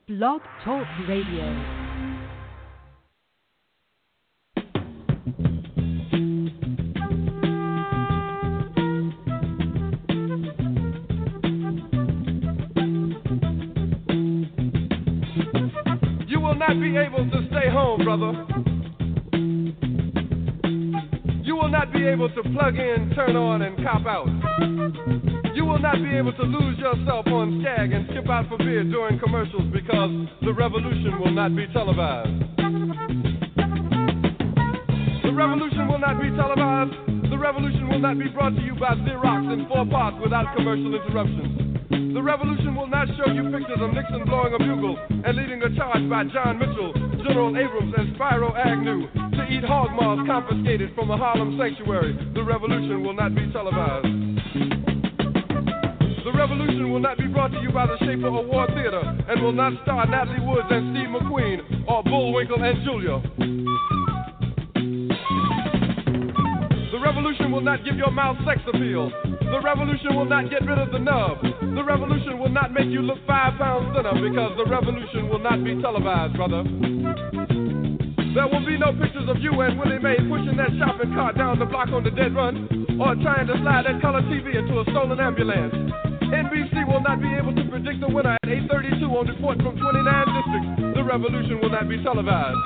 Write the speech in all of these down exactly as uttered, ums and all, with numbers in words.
Blog Talk Radio. You will not be able to stay home, brother. You will not be able to plug in, turn on, and cop out. You will not be able to lose yourself on Skag and skip out for beer during commercials because the revolution will not be televised. The revolution will not be televised. The revolution will not be brought to you by Xerox in four parts without commercial interruptions. The revolution will not show you pictures of Nixon blowing a bugle and leading a charge by John Mitchell, General Abrams, and Spyro Agnew to eat hog maws confiscated from a Harlem sanctuary. The revolution will not be televised. The revolution will not be brought to you by the Schaefer Award Theater and will not star Natalie Woods and Steve McQueen or Bullwinkle and Julia. The revolution will not give your mouth sex appeal. The revolution will not get rid of the nub. The revolution will not make you look five pounds thinner because the revolution will not be televised, brother. There will be no pictures of you and Willie Mae pushing that shopping cart down the block on the dead run or trying to slide that color T V into a stolen ambulance. N B C will not be able to predict the winner at eight thirty-two on report from twenty-nine districts. The revolution will not be televised.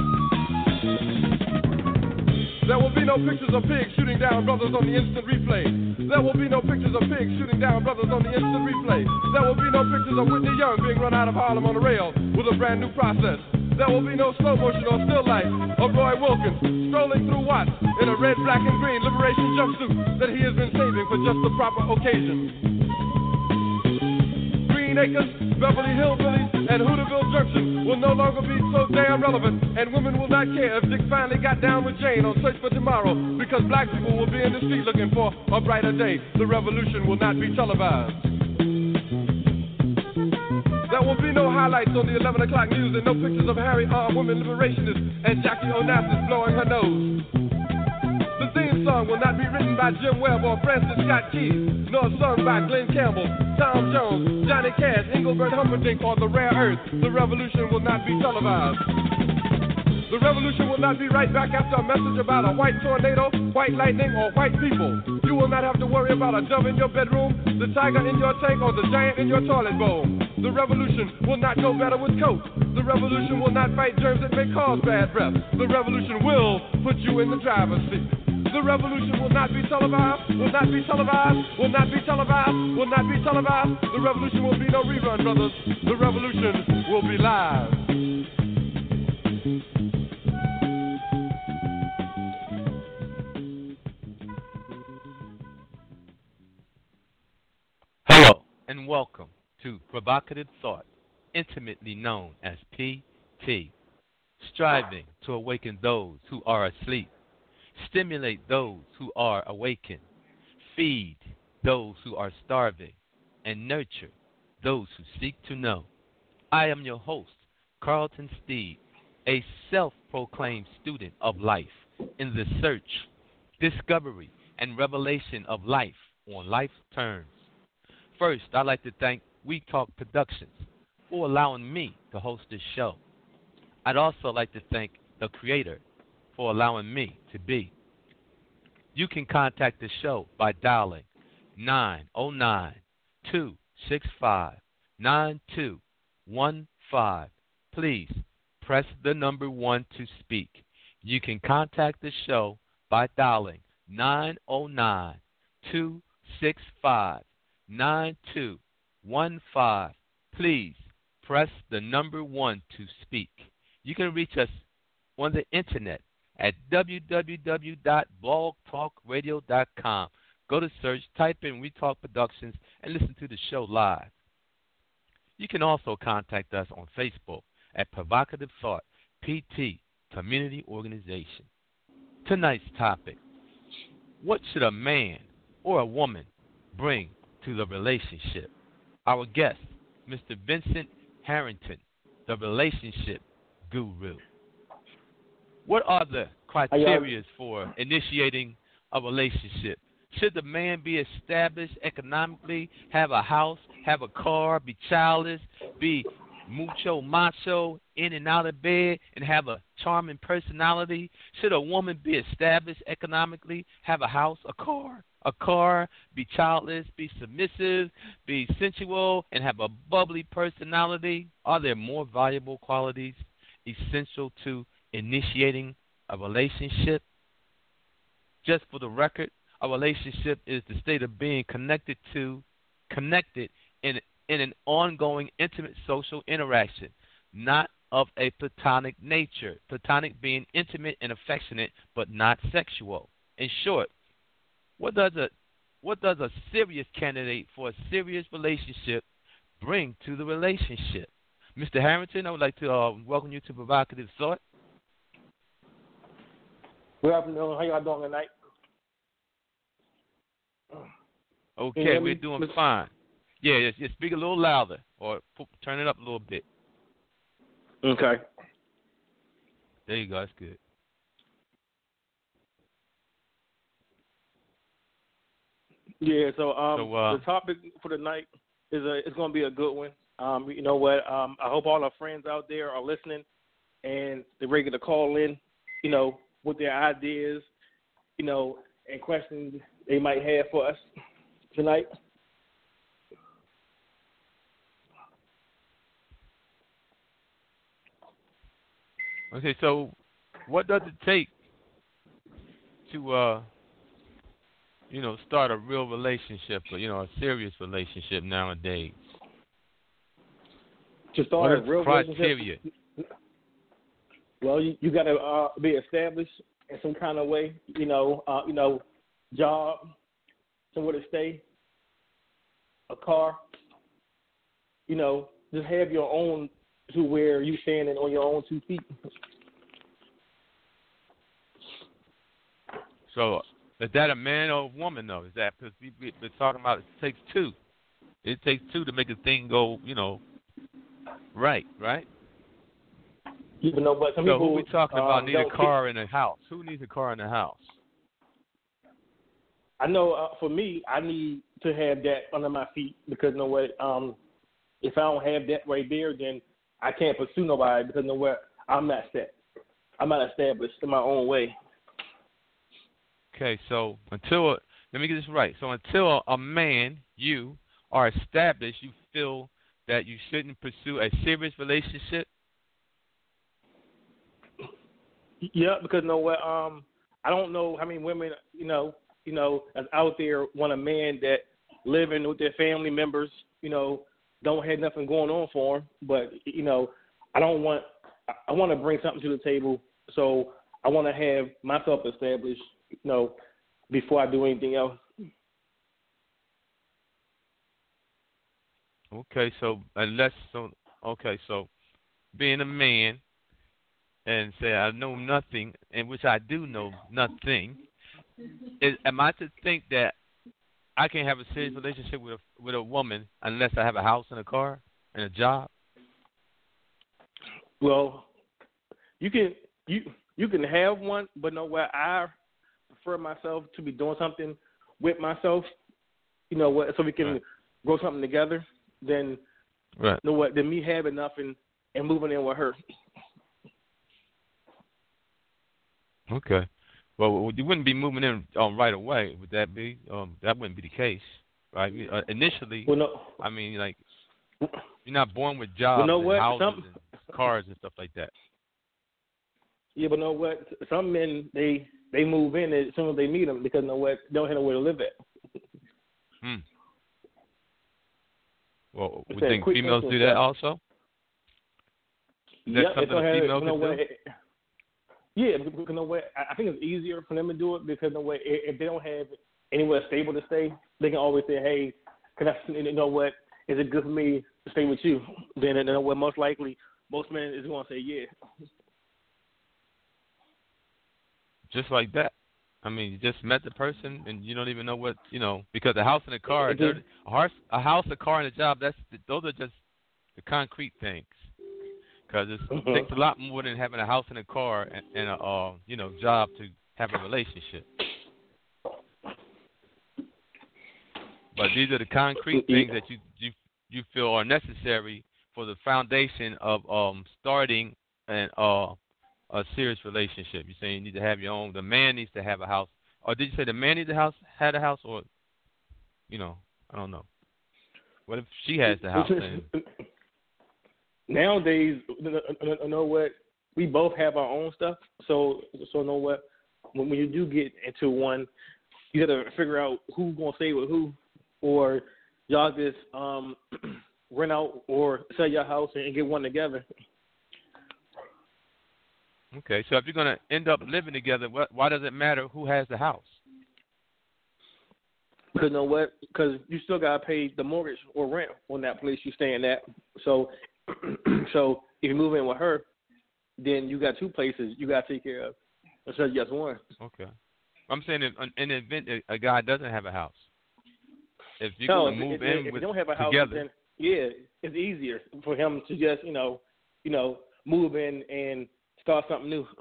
There will be no pictures of pigs shooting down brothers on the instant replay. There will be no pictures of pigs shooting down brothers on the instant replay. There will be no pictures of Whitney Young being run out of Harlem on a rail with a brand new process. There will be no slow motion or still life of Roy Wilkins strolling through Watts in a red, black, and green liberation jumpsuit that he has been saving for just the proper occasion. Green Acres, Beverly Hillbillies, and Hooterville Junction will no longer be so damn relevant, and women will not care if Dick finally got down with Jane on Search for Tomorrow, because black people will be in the street looking for a brighter day. The revolution will not be televised. There will be no highlights on the eleven o'clock news and no pictures of Harry armed women liberationists and Jackie Onassis blowing her nose. The theme song will not be written by Jim Webb or Francis Scott Key, nor sung by Glenn Campbell, Tom Jones, Johnny Cash, Engelbert Humperdinck, or The Rare Earth. The revolution will not be televised. The revolution will not be right back after a message about a white tornado, white lightning, or white people. You will not have to worry about a dove in your bedroom, the tiger in your tank, or the giant in your toilet bowl. The revolution will not go better with coke. The revolution will not fight germs that may cause bad breath. The revolution will put you in the driver's seat. The revolution will not be televised, will not be televised, will not be televised, will not be televised. The revolution will be no rerun, brothers. The revolution will be live. Hello and welcome to Provocative Thought, intimately known as P T, striving to awaken those who are asleep, stimulate those who are awakened, feed those who are starving, and nurture those who seek to know. I am your host, Carlton Steed, a self-proclaimed student of life in the search, discovery, and revelation of life on life's terms. First, I'd like to thank We Talk Productions for allowing me to host this show. I'd also like to thank the creator for allowing me to be. You can contact the show by dialing nine oh nine, two six five, nine two one five. Please press the number one to speak. You can contact the show by dialing nine oh nine, two six five, nine two one five. Please press the number one to speak. You can reach us on the internet at w w w dot blog talk radio dot com. Go to search, type in We Talk Productions, and listen to the show live. You can also contact us on Facebook at Provocative Thought P T Community Organization. Tonight's topic: what should a man or a woman bring to the relationship? Our guest, Mister Vincent Harrington, the relationship guru. What are the criteria for initiating a relationship? Should the man be established economically, have a house, have a car, be childless, be mucho macho, in and out of bed, and have a charming personality? Should a woman be established economically, have a house, a car, a car, be childless, be submissive, be sensual, and have a bubbly personality? Are there more valuable qualities essential to initiating a relationship? Just for the record, a relationship is the state of being connected to, connected in in an ongoing intimate social interaction, not of a platonic nature. Platonic being intimate and affectionate, but not sexual. In short, what does a what does a serious candidate for a serious relationship bring to the relationship? Mister Harrington, I would like to uh, welcome you to Provocative Thought. Good afternoon. How y'all doing tonight? Okay, we're doing fine. Yeah, just, just speak a little louder or p- turn it up a little bit. Okay. There you go. That's good. Yeah. So, um, so uh, the topic for tonight is a it's going to be a good one. Um, you know what? Um, I hope all our friends out there are listening and they're ready to call in. You know, with their ideas, you know, and questions they might have for us tonight. Okay, so what does it take to, uh, you know, start a real relationship, or, you know, a serious relationship nowadays? To start what is a real criteria? relationship, well, you, you got to uh, be established in some kind of way. You know, uh, you know, job, somewhere to stay, a car. You know, just have your own to where you standing on your own two feet. So, is that a man or a woman, though? Is that because we, we, we're talking about it takes two? It takes two to make a thing go, you know, right, right? Even though, but some so people, who we talking about um, need a don't car think, in a house? Who needs a car in a house? I know uh, for me, I need to have that under my feet because you know what? Um, if I don't have that right there, then I can't pursue nobody because you know what? I'm not set. I'm not established in my own way. Okay, so until let me get this right. So until a, a man, you are established, you feel that you shouldn't pursue a serious relationship. Yeah, because you know what? Um, I don't know how many women you know, you know, is out there want a man that living with their family members, you know, don't have nothing going on for them. But you know, I don't want. I want to bring something to the table, so I want to have myself established, you know, before I do anything else. Okay, so unless so, okay, so being a man and say I know nothing, in which I do know nothing, is, am I to think that I can't have a serious relationship with a, with a woman unless I have a house and a car and a job? Well, you can you you can have one, but know what? I prefer myself to be doing something with myself. You know what? So we can right. grow something together. Then, right. you know what? Then me having nothing and moving in with her. Okay. Well, you wouldn't be moving in um, right away. Would that be? Um, that wouldn't be the case, right? Uh, initially, well, no. I mean, like, you're not born with jobs well, know and what? houses Some... and cars and stuff like that. Yeah, but know what? Some men they they move in as soon as they meet them because know what? They don't have nowhere to live at. Hmm. Well, It's would you think quick females do that also? Is that yep, something that females can do? Yeah, because you know what? I think it's easier for them to do it because you know what? If they don't have anywhere stable to stay, they can always say, "Hey, can I? You know what? Is it good for me to stay with you?" Then you know what? Most likely, most men is going to say, "Yeah." Just like that. I mean, you just met the person and you don't even know what you know because a house and a car, It is, a house, a house, a car, and a job. That's those are just the concrete things. Because mm-hmm. it takes a lot more than having a house and a car and, and a uh, you know job to have a relationship. But these are the concrete things that you you you feel are necessary for the foundation of um starting an uh a serious relationship. You're saying you need to have your own. The man needs to have a house, or did you say the man needs a house, had a house, or you know, I don't know. What if she has the house? And... Nowadays, you know what? We both have our own stuff. So, so you know what? When, when you do get into one, you got to figure out who's gonna stay with who, or y'all just um, rent out or sell your house and get one together. Okay, so if you're gonna end up living together, what, why does it matter who has the house? Because you know what? Because you still gotta pay the mortgage or rent on that place you're staying at. So, so if you move in with her, then you got two places you gotta take care of instead of just one. Okay, I'm saying in, in the event that a guy doesn't have a house, if you're no, gonna move if, in if with you don't have a house, together, then yeah, it's easier for him to just you know, you know, move in and start something new.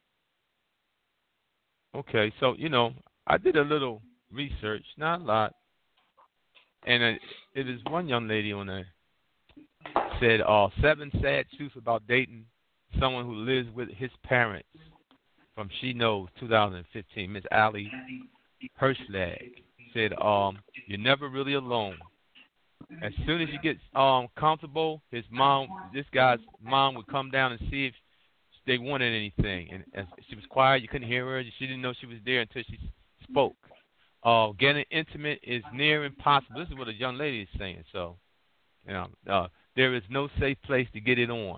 Okay, so you know, I did a little research, not a lot, and it, it is one young lady on there said, "Uh, seven sad truths about dating someone who lives with his parents." From She Knows, two thousand fifteen, Miss Allie Hirschlag said, "Um, you're never really alone. As soon as you get um comfortable, his mom, this guy's mom, would come down and see if they wanted anything, and as she was quiet, you couldn't hear her. She didn't know she was there until she spoke. Uh, getting intimate is near impossible." This is what a young lady is saying. So, you know, uh, there is no safe place to get it on.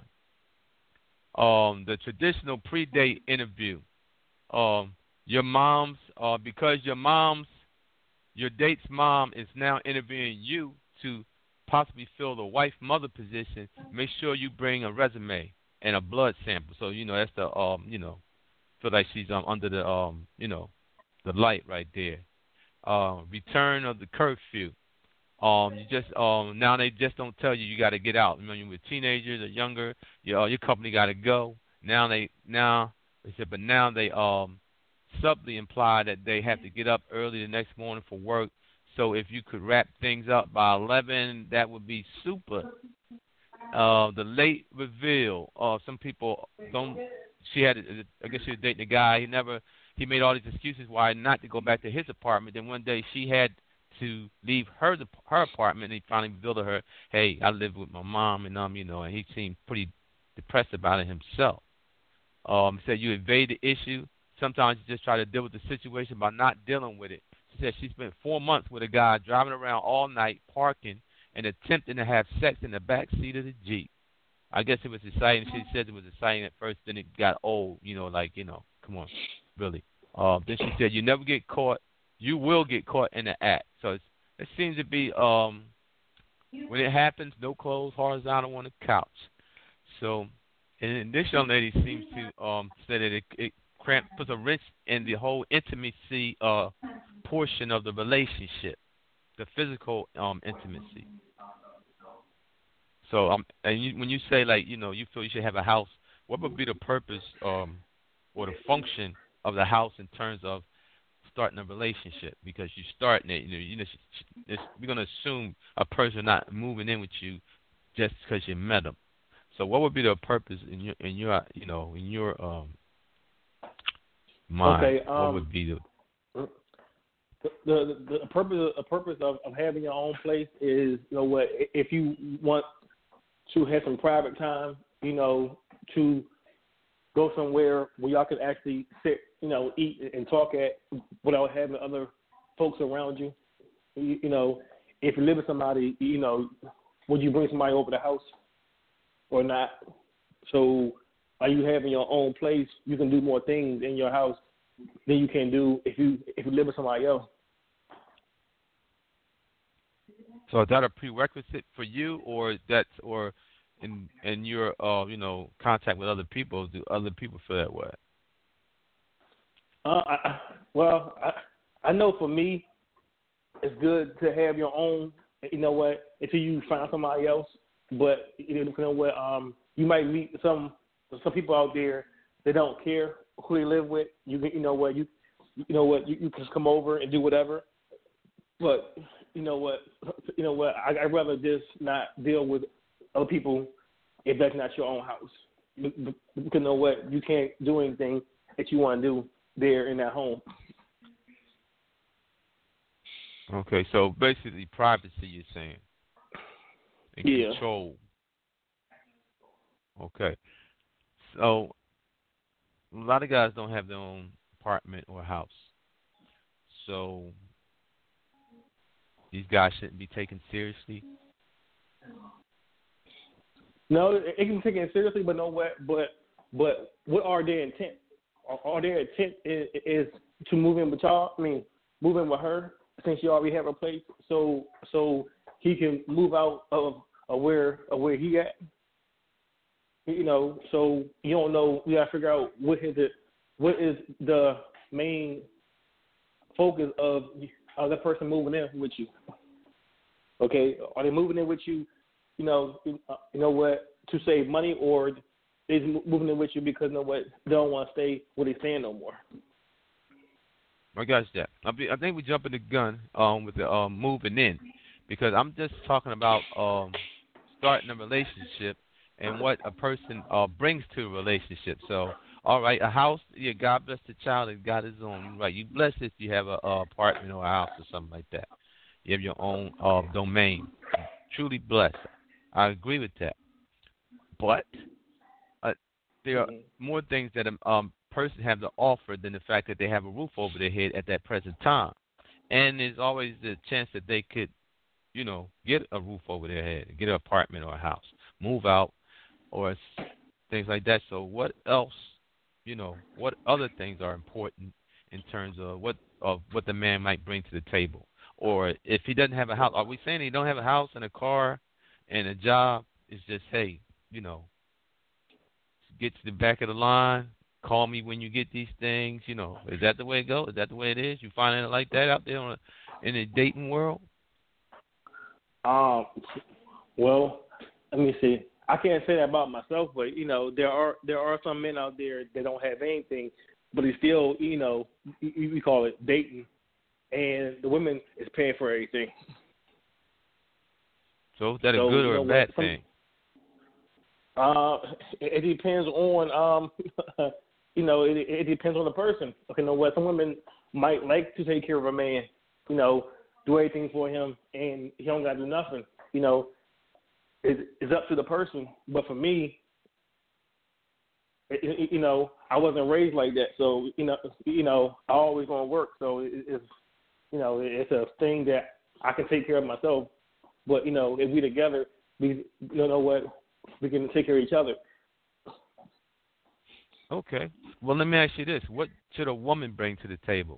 Um, the traditional pre-date interview. Um, your mom's, uh, because your mom's, your date's mom is now interviewing you to possibly fill the wife-mother position. Make sure you bring a resume and a blood sample. So, you know, that's the, um, you know, feel like she's um, under the, um, you know, the light right there. Uh, return of the curfew. Um, you just um, now they just don't tell you you got to get out. When you're with teenagers or younger, your uh, your company got to go. Now they now they said, but now they um subtly imply that they have to get up early the next morning for work. So if you could wrap things up by eleven, that would be super. Uh, the late reveal. Uh, some people don't. She had, I guess she was dating a guy. He never. He made all these excuses why not to go back to his apartment. Then one day she had to leave her her apartment, and he finally revealed to her, "Hey, I live with my mom," and um, you know, and he seemed pretty depressed about it himself. Um, said you evade the issue. Sometimes you just try to deal with the situation by not dealing with it. She said she spent four months with a guy driving around all night, parking, and attempting to have sex in the back seat of the Jeep. I guess it was exciting. She said it was exciting at first, then it got old. You know, like you know, come on, really. Uh, then she said you never get caught. You will get caught in the act. So it's, it seems to be um, when it happens, no clothes, horizontal on the couch. So, and this young lady seems to um, say that it, it cramp, puts a wrench in the whole intimacy uh, portion of the relationship, the physical um, intimacy. So, um, and you, when you say like you know you feel you should have a house, what would be the purpose um, or the function of the house in terms of starting a relationship? Because you're starting it, you know, you know, it's, we're gonna assume a person not moving in with you just because you met them. So, what would be the purpose in your, in your, you know, in your um mind? Okay, um, what would be the the the, the purpose the purpose of, of having your own place is, you know, what if you want to have some private time, you know, to go somewhere where y'all can actually sit, you know, eat and talk at without having other folks around you. You, you know, if you live with somebody, you know, would you bring somebody over the house or not? So are you having your own place? You can do more things in your house than you can do if you if you live with somebody else. So is that a prerequisite for you, or that's or in in your uh you know contact with other people? Do other people feel that way? Uh, I, well, I, I know for me, it's good to have your own. You know what? Until you find somebody else, but you know what? Um, you might meet some some people out there that don't care who they live with. You you know what? You you know what? You, you can just come over and do whatever. But you know what? You know what? I, I'd rather just not deal with other people if that's not your own house. Because you know what, you can't do anything that you want to do there in that home. Okay, so basically privacy, you're saying, and yeah. control. Okay, so a lot of guys don't have their own apartment or house, so these guys shouldn't be taken seriously. No, it can be taken seriously, but no what, but but what are their intent? Are, are their intent is, is to move in with y'all? I mean, move in with her since you already have a place, so so he can move out of, of where of where he at. You know, so you don't know. You gotta figure out what is it, what is the main focus of of the person moving in with you. Okay, are they moving in with you? You know, you know what, to save money, or they moving in with you because you know what, they don't want to stay where they stand no more. I got that. I, be, I think we jumping the gun um, with the um, moving in, because I'm just talking about um, starting a relationship and what a person uh, brings to a relationship. So, all right, a house, yeah, God bless the child and God is on. Right, you blessed if you have an apartment or a house or something like that. You have your own uh, domain. Truly blessed. I agree with that. But uh, there are more things that a um, person have to offer than the fact that they have a roof over their head at that present time. And there's always the chance that they could, you know, get a roof over their head, get an apartment or a house, move out, or things like that. So what else, you know, what other things are important in terms of what of what the man might bring to the table? Or if he doesn't have a house, are we saying he don't have a house and a car and a job? It's just, hey, you know, get to the back of the line, call me when you get these things, you know. Is that the way it goes? Is that the way it is? You finding it like that out there on a, in the dating world? Um, well, let me see. I can't say that about myself, but you know, there are there are some men out there that don't have anything, but they still, you know, we call it dating, and the women is paying for everything. So is that so, a good or you know, a bad some, thing? Uh, it, it depends on um, you know, it, it depends on the person. Okay, you know what? Some women might like to take care of a man, you know, do everything for him, and he don't got to do nothing. You know, it, it's up to the person. But for me, it, it, you know, I wasn't raised like that, so you know, you know, I always gonna work. So it, it's, you know, it's a thing that I can take care of myself. But you know, if we together, we, you know what, we can take care of each other. Okay. Well, let me ask you this: what should a woman bring to the table?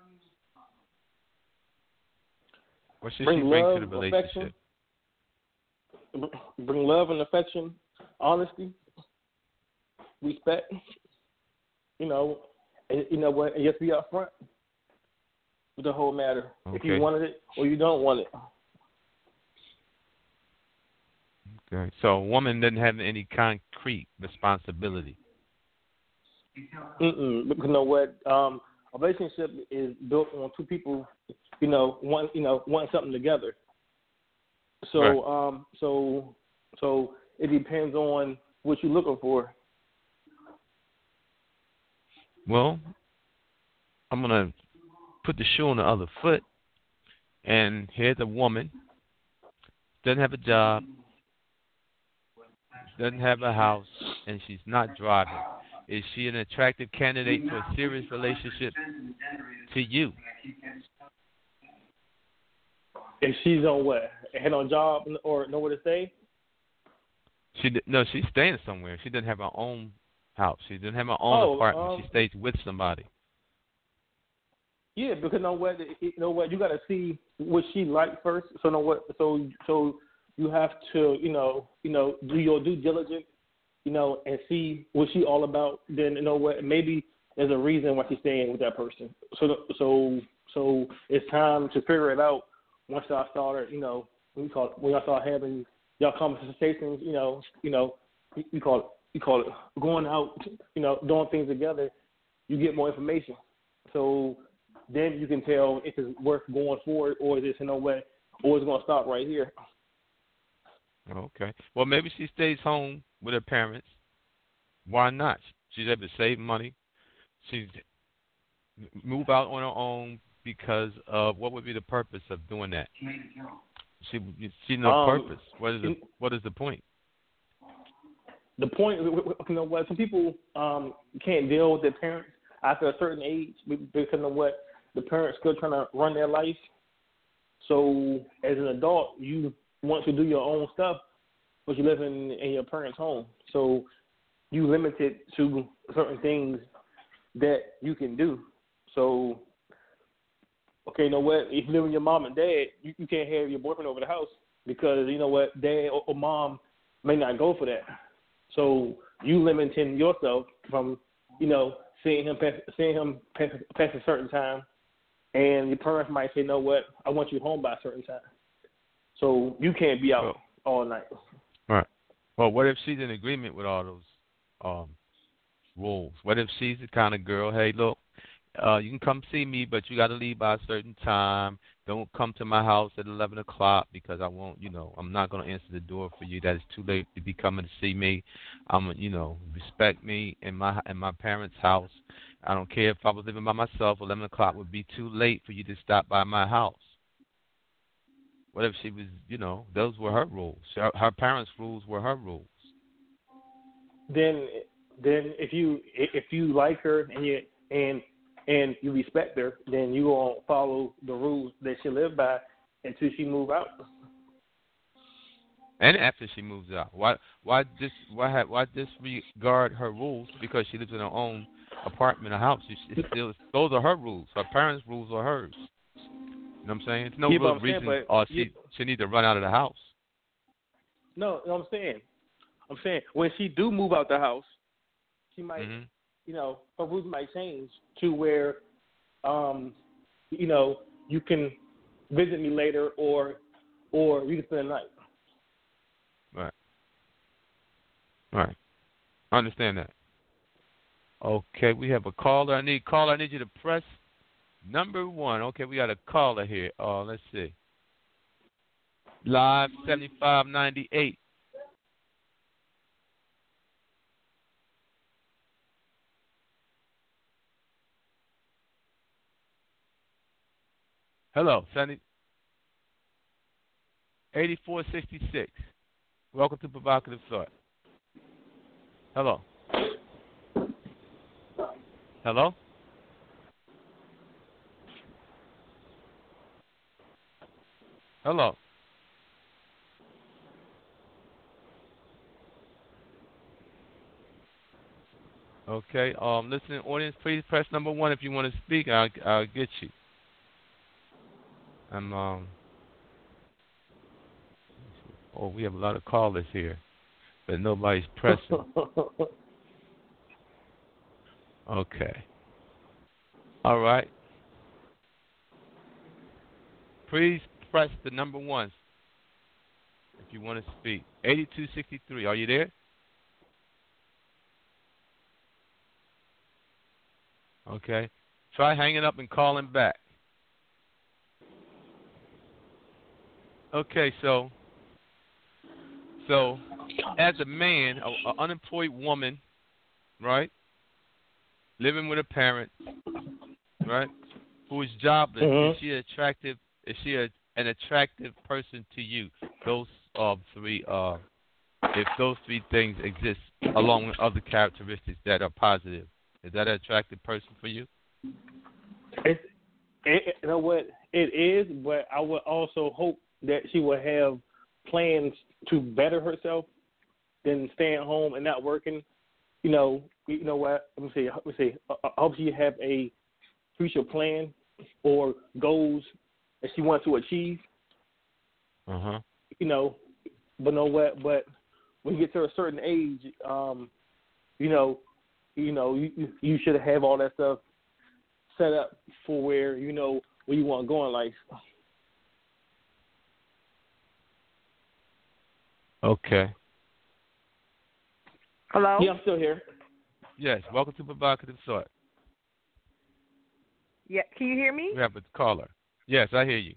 What should bring she bring love, to the relationship? Affection, bring love and affection, honesty, respect. You know, and, you know what? And just be upfront with the whole matter. Okay. If you wanted it or you don't want it. Okay. So a woman doesn't have any concrete responsibility. Mm-mm. Because you know what? Um, a relationship is built on two people, you know, one, you know, wanting something together. So, right. um, so, so it depends on what you're looking for. Well, I'm gonna put the shoe on the other foot, and here's a woman doesn't have a job, doesn't have a house, and she's not driving. Is she an attractive candidate for a serious relationship to you? If she's on what? Head on job or nowhere to stay? She no, she's staying somewhere. She doesn't have her own house. She doesn't have her own oh, apartment. Um, she stays with somebody. Yeah, because know what? You know what? You got to see what she likes first. So know what? So so you have to you know you know do your due diligence. You know, and see what she all about, then you know what, maybe there's a reason why she's staying with that person. So so so it's time to figure it out once y'all start, you know, we call it, when y'all start having y'all conversations, you know, you know, we call it we call it going out, you know, doing things together, you get more information. So then you can tell if it's worth going forward or is this, you know what, or it's gonna stop right here. Okay. Well, maybe she stays home with her parents. Why not? She's able to save money. She's move out on her own because of what would be the purpose of doing that? She she no um, purpose. What is the what is the point? The point, you know what? Some people um, can't deal with their parents after a certain age because of what the parents still trying to run their life. So as an adult, you want to do your own stuff, but you live in, in your parents' home. So you limited to certain things that you can do. So, okay, you know what? If you live with your mom and dad, you, you can't have your boyfriend over the house because, you know what, dad or, or mom may not go for that. So you limiting yourself from, you know, seeing him past, seeing him past, past a certain time, and your parents might say, "No, what? I want you home by a certain time." So you can't be out well, all night. Right. Well, what if she's in agreement with all those um, rules? What if she's the kind of girl? Hey, look, uh, you can come see me, but you got to leave by a certain time. Don't come to my house at eleven o'clock because I won't, you know, I'm not going to answer the door for you. That is too late to be coming to see me. I'm, you know, respect me in my in my parents' house. I don't care if I was living by myself. eleven o'clock would be too late for you to stop by my house. What if she was, you know, those were her rules. Her, her parents' rules were her rules. Then, then if you if you like her and you and and you respect her, then you gonna follow the rules that she live by until she move out. And after she moves out, why why dis why have, why disregard her rules because she lives in her own apartment or house? She, still those are her rules. Her parents' rules are hers. You know what I'm saying? It's no yeah, real saying, reason but, or she yeah. she need to run out of the house. No, no, I'm saying, I'm saying when she do move out the house, she might. Mm-hmm. You know, her rules might change to where, um, you know, you can visit me later, or, or you can spend the night. Right. Right. I understand that. Okay, we have a caller. I need caller. I need you to press number one. Okay, we got a caller here. Oh, let's see. Live seventy-five ninety-eight. Hello, seventy, eighty-four sixty-six. Welcome to Provocative Thought. Hello. Hello? Hello. Okay. Um, listening audience, please press number one if you want to speak. I'll, I'll get you. I'm um. Oh, we have a lot of callers here, but nobody's pressing. Okay. All right. Please press the number one if you want to speak. eighty-two sixty-three. Are you there? Okay. Try hanging up and calling back. Okay, so so as a man, an unemployed woman, right, living with a parent, right, who is jobless, Mm-hmm. is she attractive? Is she a, an attractive person to you? Those uh, three, uh, if those three things exist, along with other characteristics that are positive, is that an attractive person for you? It's, it, you know what? It is, but I would also hope that she would have plans to better herself than staying home and not working. You know, you know what? Let me see. Let me see. I hope she have a future plan or goals that she wants to achieve. Uh huh. You know, but know what? But when you get to a certain age, um, you know, you know, you you should have all that stuff set up for where you know where you want to go in life. Okay. Hello? Yeah, I'm still here. Yes. Welcome to Provocative Thought. Yeah, can you hear me? We have a caller. Yes, I hear you.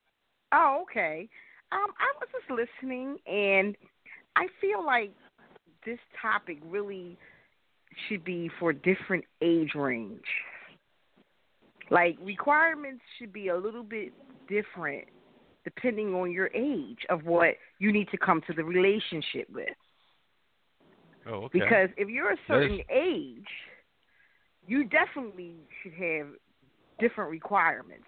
Oh, okay. Um, I was just listening, and I feel like this topic really should be for different age range. Like, requirements should be a little bit different depending on your age of what you need to come to the relationship with. Oh, okay. Because if you're a certain Yes. age, you definitely should have different requirements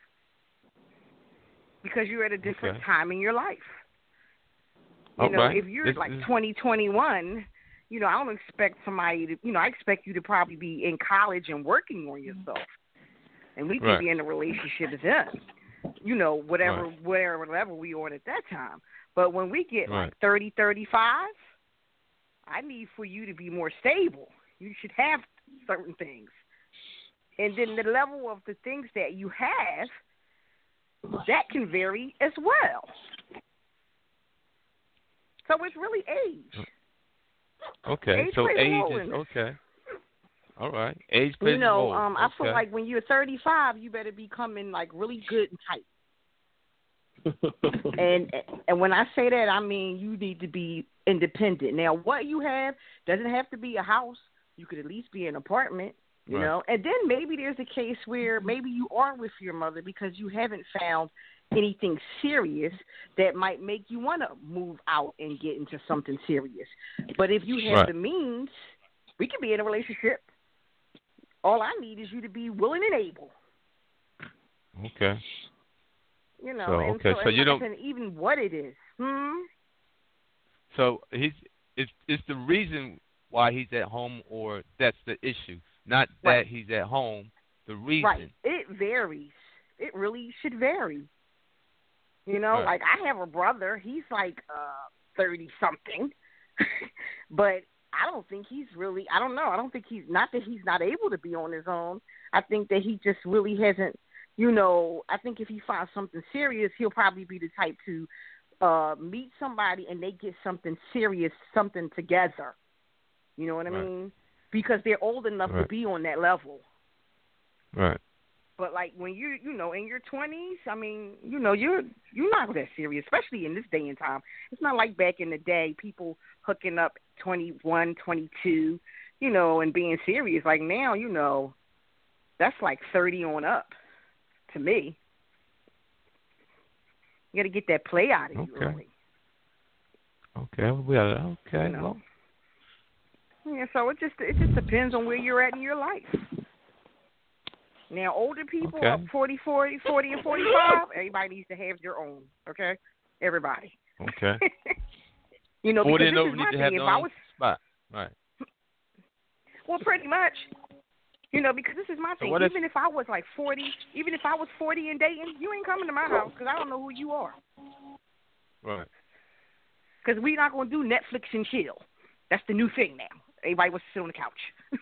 because you're at a different Okay. time in your life. You All know, right. if you're This like is- twenty, twenty-one, you know, I don't expect somebody to, you know, I expect you to probably be in college and working on yourself. And we could Right. be in a relationship then. You know, whatever, Right. whatever level we on at that time. But when we get Right. like thirty, thirty-five, I need for you to be more stable. You should have certain things. And then the level of the things that you have, that can vary as well. So it's really age. Okay. Age so plays a age role is in this. okay. All right. Age plays You know, a role. um, I feel Okay. like when you're thirty-five, you better be coming like really good and tight. and and when I say that, I mean you need to be independent. Now, what you have doesn't have to be a house. You could at least be an apartment, you Right. know. And then maybe there's a case where maybe you are with your mother because you haven't found anything serious that might make you want to move out and get into something serious. But if you have Right. the means, we can be in a relationship. All I need is you to be willing and able. Okay. You know, So, and okay, so, so and you like don't- I said, even what it is. Hmm? So he's it's it's the reason why he's at home, or that's the issue, not that Right. he's at home. The reason. Right. It varies. It really should vary. You know, Right. like I have a brother. He's like uh thirty something, but I don't think he's really. I don't know. I don't think he's not that he's not able to be on his own. I think that he just really hasn't. You know, I think if he finds something serious, he'll probably be the type to uh meet somebody and they get something serious, something together. You know what I Right. mean? Because they're old enough to Right. be on that level. Right. But like when you you know in your twenties, I mean, you know you're you're not that serious, especially in this day and time. It's not like back in the day, people hooking up twenty-one, twenty-two, you know, and being serious. Like now, you know, that's like thirty on up to me. You got to get that play out of you Okay. early. Okay. We got okay. You know. Well, Yeah, so it just it just depends on where you're at in your life. Now, older people, Okay. up forty, forty, forty, and forty-five, everybody needs to have their own, okay? Everybody. okay. You know, Forty because and this over is need my to thing. have If their I own was, spot. Right. well, pretty much. You know, because this is my So thing. what if- Even if I was like forty, even if I was forty and dating, you ain't coming to my house because I don't know who you are. Right. Because we're not going to do Netflix and chill. That's the new thing now. Everybody wants to sit on the couch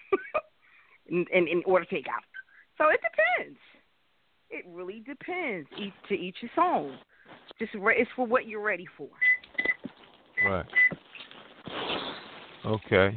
and, and, and order takeout. So it depends. It really depends. Each to each his own. Just re- it's for what you're ready for. Right. Okay.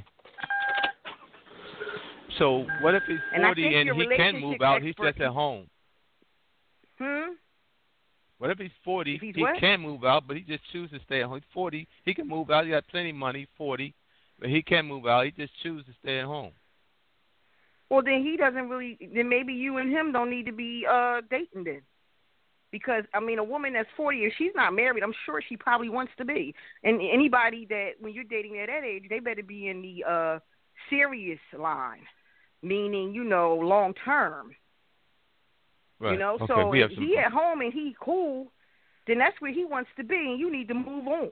So what if he's And I forty think and your he can relationship move out? He's expert- just at home. Hmm. What if he's forty? If he's he what? can move out, but he just chooses to stay at home. He's forty. He can move out. He got plenty of money. Forty, but he can move out. He just chooses to stay at home. Well, then he doesn't really. Then maybe you and him don't need to be uh, dating then, because I mean, a woman that's forty, if she's not married, I'm sure she probably wants to be. And anybody that when you're dating at that age, they better be in the uh, serious line, meaning you know long term. Right. You know, okay. so we have if some. he at home and he cool, then that's where he wants to be, and you need to move on.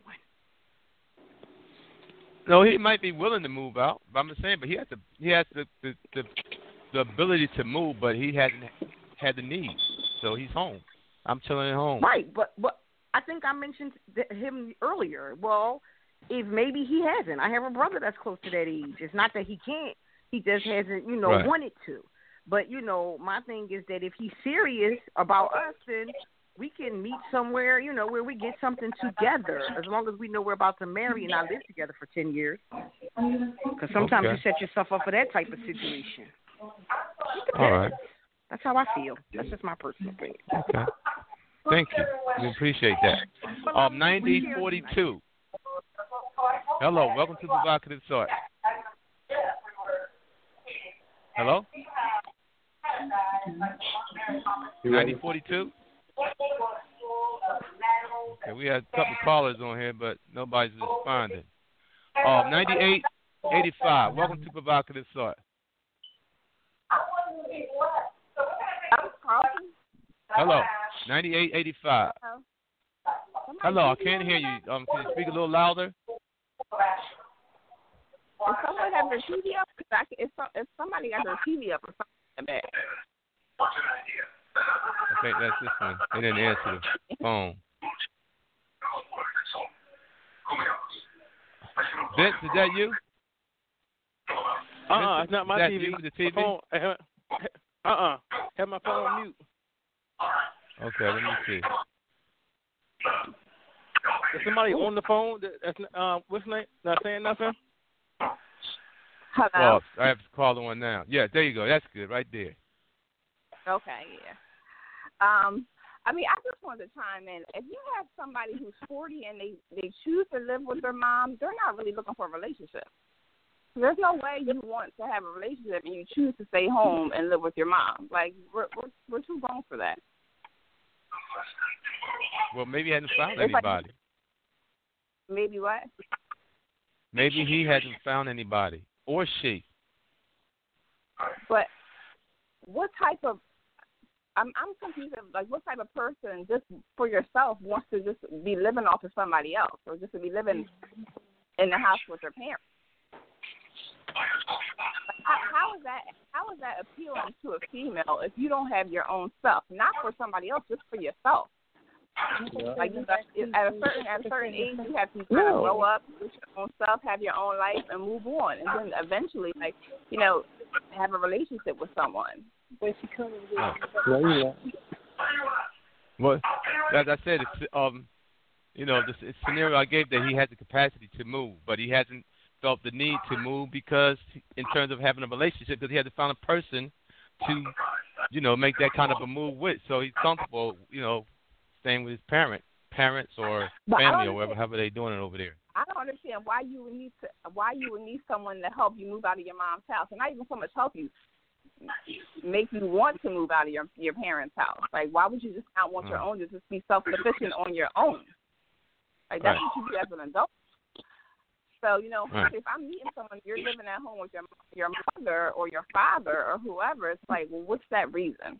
No, he might be willing to move out. But I'm just saying, but he has the he has the the, the the ability to move, but he hasn't had the need, so he's home. I'm chilling at home. Right, but but I think I mentioned th- him earlier. Well, if maybe he hasn't. I have a brother that's close to that age. It's not that he can't. He just hasn't, you know, Right. wanted to. But, you know, my thing is that if he's serious about us, then we can meet somewhere, you know, where we get something together, as long as we know we're about to marry and not live together for ten years. Because sometimes Okay. you set yourself up for that type of situation. All right. That's how I feel. That's just my personal opinion. Okay. Thank you. We appreciate that. Um, ninety forty-two. Hello, welcome to Provocative Thought. Hello? ninety forty-two? Okay, we had a couple callers on here, but nobody's responding. Um, ninety-eight eighty-five, welcome to Provocative Thought. Hello, ninety-eight eighty-five. Hello, I can't hear you. Um, can you speak a little louder? If someone has their T V up, cause I can, if, some, if somebody got their T V up or something like that. I think that's this one. They didn't answer the phone. Vince, is that you? Uh-uh, it's not my that T V. You, the T V? Phone, uh-uh, have my phone on mute. Okay, let me see. Is somebody on the phone that, that's uh, what's name? Not saying nothing? Hello. Oh, I have to call the one now. Yeah, there you go. That's good, right there. Okay, yeah. Um, I mean, I just wanted to chime in. If you have somebody who's forty and they, they choose to live with their mom, they're not really looking for a relationship. There's no way you want to have a relationship and you choose to stay home and live with your mom. Like, we're we're, we're too grown for that. Well, maybe he hasn't found It's like- anybody. Maybe what? Maybe he hasn't found anybody. Or she. But what type of I'm I'm confused of like what type of person just for yourself wants to just be living off of somebody else or just to be living in the house with their parents? How, how is that how is that appealing to a female if you don't have your own stuff? Not for somebody else, just for yourself. Yeah. Like you, at a certain at a certain age, you have to kind of grow up, do your own stuff, have your own life, and move on, and then eventually, like you know, have a relationship with someone. But she comes yeah. Well, as I said, it's um, you know, the scenario I gave that he has the capacity to move, but he hasn't felt the need to move because, in terms of having a relationship, because he had to find a person to, you know, make that kind of a move with. So he's comfortable, you know, staying with his parent, parents or but family or whatever, however they doing it over there. I don't understand why you would need to, why you would need someone to help you move out of your mom's house, and not even so much help you, make you want to move out of your your parents' house. Like, why would you just not want mm. your own? Just be self-sufficient on your own. Like that's right. What you do as an adult. So, you know, right. if I'm meeting someone, you're living at home with your your mother or your father or whoever, it's like, well, what's that reason?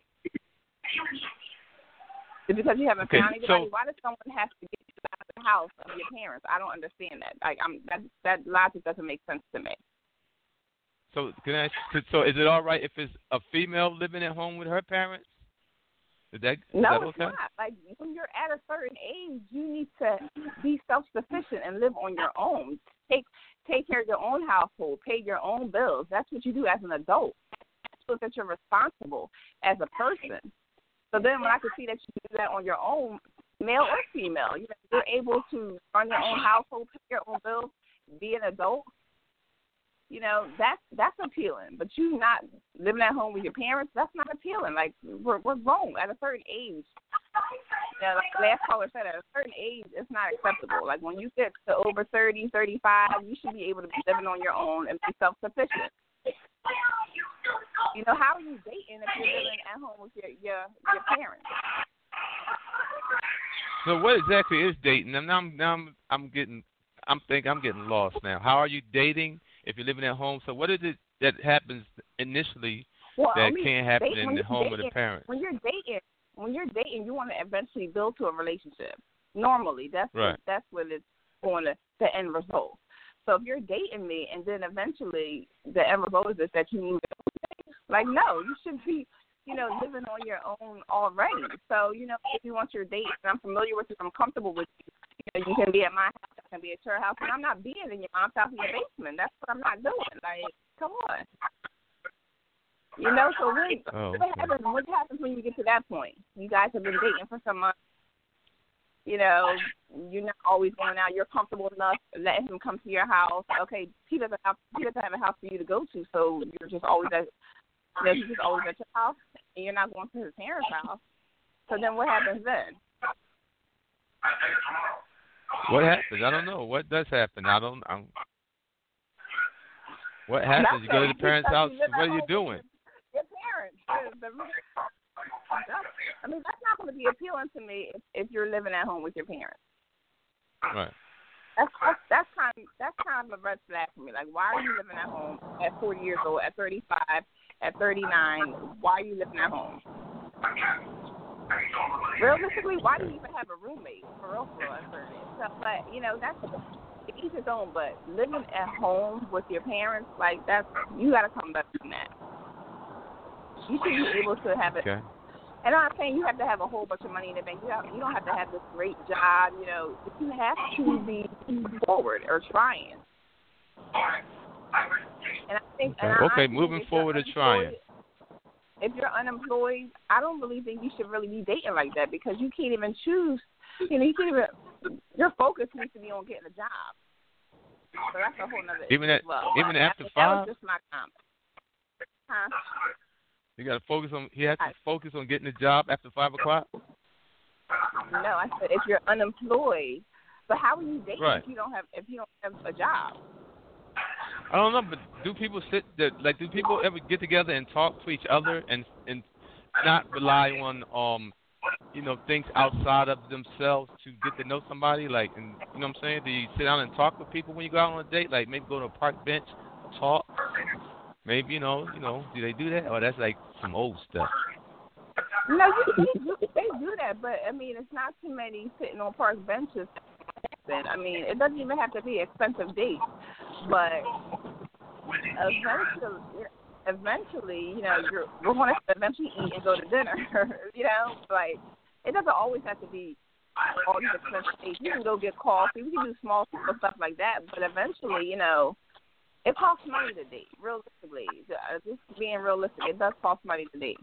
Is it because you haven't okay, found anybody? so, Why does someone have to get you out of the house of your parents? I don't understand that. Like, I'm that that logic doesn't make sense to me. So, can I ask, so is it all right if it's a female living at home with her parents? Is that, is no, that it's okay? not. Like, when you're at a certain age, you need to be self-sufficient and live on your own. Take take care of your own household, pay your own bills. That's what you do as an adult. So that you're responsible as a person. So then when I can see that you do that on your own, male or female, you know, you're able to run your own household, pay your own bills, be an adult, you know, that's that's appealing. But you not living at home with your parents, that's not appealing. Like, we're we're grown at a certain age. You know, like the last caller said, at a certain age, it's not acceptable. Like, when you get to over thirty, thirty-five, you should be able to be living on your own and be self-sufficient. You know, how are you dating if you're living at home with your your, your parents? So what exactly is dating? And now I'm now I'm I'm getting I'm think I'm getting lost now. How are you dating if you're living at home? So what is it that happens initially well, that I mean, can't happen dating, in the home dating, with the parents? When you're dating, when you're dating, you want to eventually build to a relationship. Normally, that's right. what, that's what it's going to the end result. So if you're dating me and then eventually the end result is that you move in, like, no, you should be, you know, living on your own already. So, you know, if you want your date and I'm familiar with you, I'm comfortable with you, you know, you can be at my house, I can be at your house, and I'm not being in your mom's house in your basement. That's what I'm not doing. Like, come on. You know, so when, oh, okay. what happens, what happens when you get to that point? You guys have been dating for some months. You know, you're not always going out. You're comfortable enough letting him come to your house. Okay, he doesn't have he doesn't have a house for you to go to, so you're just always at you know, he's just always at your house, and you're not going to his parents' house. So then, what happens then? What happens? I don't know. What does happen? I don't. I'm, what happens? You go to the parents' house. What are you doing? Your parents. The, the, I mean, that's not going to be appealing to me if, if you're living at home with your parents. Right. That's that's that's kind of, that's kind of a red flag for me. Like, why are you living at home at forty years old, at thirty-five, at thirty-nine? Why are you living at home? Realistically, why do you even have a roommate? For real, for real, at thirty. So, but you know, that's each his own. But living at home with your parents, like that's you got to come back from that. You should be able to have it. Okay. And I'm not saying you have to have a whole bunch of money in the bank. You, have, you don't have to have this great job, you know. But you have to be forward or trying. And I think, Okay, and I okay think moving forward or trying. If you're unemployed, I don't really think you should really be dating like that because you can't even choose. You know, you can't even. Your focus needs to be on getting a job. So that's a whole nother Even issue at as well. even But after that, five. That was just my comment. Huh? You got to focus on. He has to focus on getting a job after five o'clock. No, I said if you're unemployed, but how are you dating Right. if you don't have if you don't have a job? I don't know, but do people sit there, like do people ever get together and talk to each other and and not rely on um you know things outside of themselves to get to know somebody? Like, and you know what I'm saying? Do you sit down and talk with people when you go out on a date? Like maybe go to a park bench, talk. Maybe you know you know do they do that? Or that's like some old stuff. No, you, they, do, they do that, but I mean it's not too many sitting on park benches. I mean it doesn't even have to be an expensive date, but eventually, eventually, you know, you're we're going to eventually eat and go to dinner. You know, like it doesn't always have to be all these expensive dates. You can go get coffee. We can do small stuff like that, but eventually, you know, it costs money to date. Realistically, just being realistic, it does cost money to date.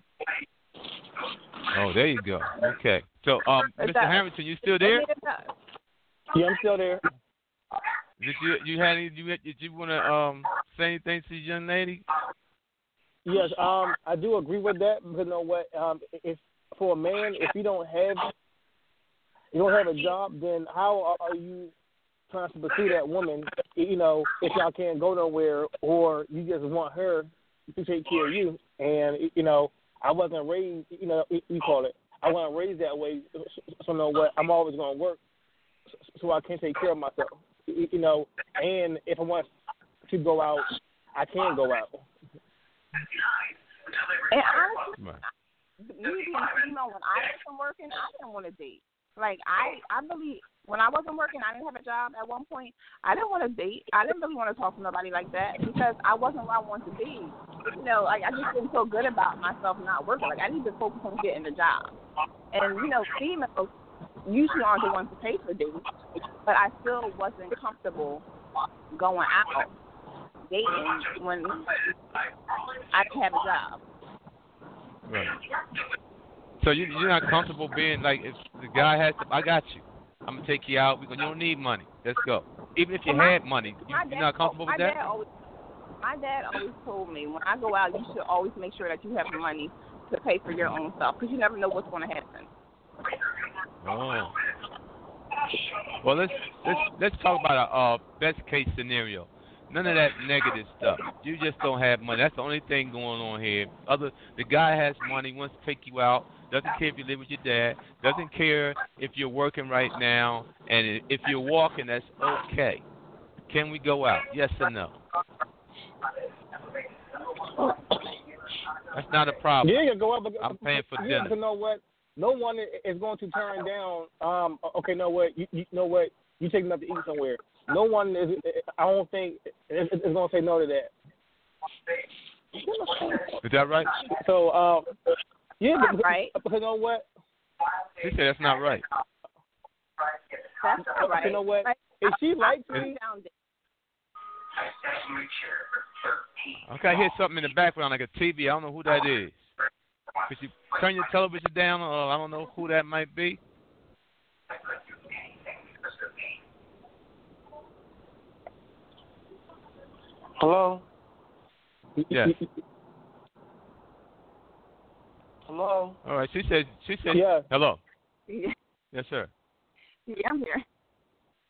Oh, there you go. Okay. So, um, It Mister does. Harrington, you still there? I mean, it does. Yeah, I'm still there. Did you you had any, you did you want to um say anything to the young lady? Yes, um, I do agree with that because you know what? Um, if for a man, if you don't have you don't have a job, then how are you trying to pursue that woman? You know, if y'all can't go nowhere, or you just want her to take care of you, and you know, I wasn't raised. You know, you call it. I wasn't raised that way. So you know what? I'm always gonna work, so I can take care of myself. You know, and if I want to go out, I can go out. And honestly, Right. me being female, when I wasn't working, I didn't want to date. Like I, I really, when I wasn't working, I didn't have a job at one point. I didn't want to date. I didn't really want to talk to nobody like that because I wasn't where I wanted to be. You know, like I just didn't feel good about myself not working. Like I need to focus on getting a job. And you know, females usually aren't the ones to pay for dates, but I still wasn't comfortable going out dating when I didn't have a job. Right. So you you're not comfortable being like if the guy has to, I got you. I'm gonna take you out because you don't need money. Let's go. Even if you my, had money, you, my you're dad, not comfortable my with that. Dad always, my dad always told me when I go out, you should always make sure that you have the money to pay for your own stuff because you never know what's going to happen. Oh. Well, let's let's let's talk about a uh, best case scenario. None of that negative stuff. You just don't have money. That's the only thing going on here. Other, the guy has money, wants to take you out. Doesn't care if you live with your dad. Doesn't care if you're working right now. And if you're walking, that's okay. Can we go out? Yes or no? That's not a problem. Yeah, you can go out. But, I'm paying for yeah, dinner. You know what? No one is going to turn down. Um, okay, know what? You, you know what? You take them out to eat somewhere. No one is. I don't think is, is going to say no to that. Is that right? So, um, yeah, That's but, right. but you know what? He said that's not right. That's not right. You know what? Like, If she likes I, I me, found it. Okay, I hear something in the background like a T V. I don't know who that is. Could you turn your television down? Or I don't know who that might be. hello. Yes. Hello. All right. She said. She said. Yeah. Hello. Yeah, Yes, sir. yeah, I'm here.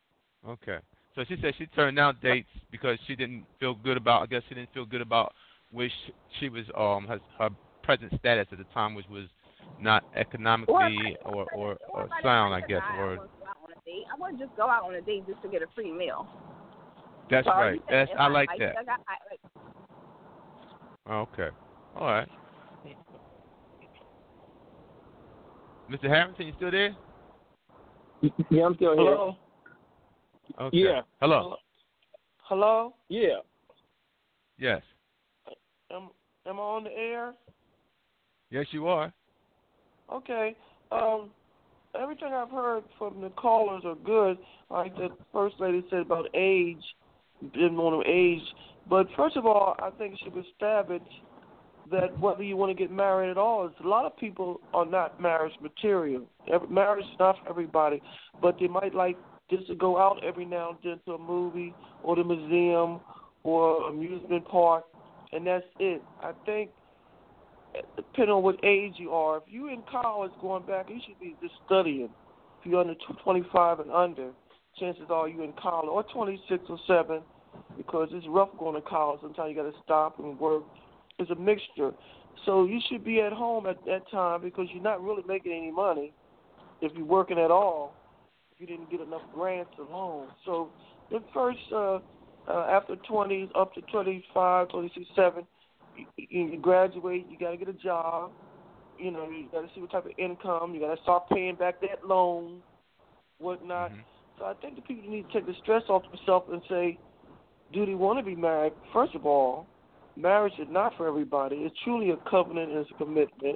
Okay. So she said she turned down dates because she didn't feel good about. I guess she didn't feel good about where she, she was. Um, her, her present status at the time, which was not economically or or, or sound, I guess. Or I wouldn't just go out on a date just to get a free meal. that's so right. That's I like I, that. I got, I, like, Okay. All right. Mister Harrington, you still there? Yeah, I'm still here. Hello? Okay. Yeah. Hello. Hello? Yeah. Yes. Am, am I on the air? Yes, you are. Okay. Um, everything I've heard from the callers are good. Like the first lady said about age, didn't want to age. But first of all, I think it should be established that whether you want to get married at all, is a lot of people are not marriage material. Every, marriage is not for everybody, but they might like just to go out every now and then to a movie or the museum or amusement park, and that's it. I think, depending on what age you are, if you're in college going back, you should be just studying. If you're under twenty-five and under, chances are you're in college, or twenty-six or seven, because it's rough going to college. Sometimes you got to stop and work. It's a mixture. So you should be at home at that time because you're not really making any money if you're working at all, if you didn't get enough grants or loans. So the first, uh, uh, after twenties, up to twenty-five, twenty-six, seven, you, you graduate, you got to get a job. You know, you got to see what type of income. You got to start paying back that loan, whatnot. Mm-hmm. So I think the people need to take the stress off themselves and say, do they want to be married? First of all, marriage is not for everybody. It's truly a covenant and it's a commitment.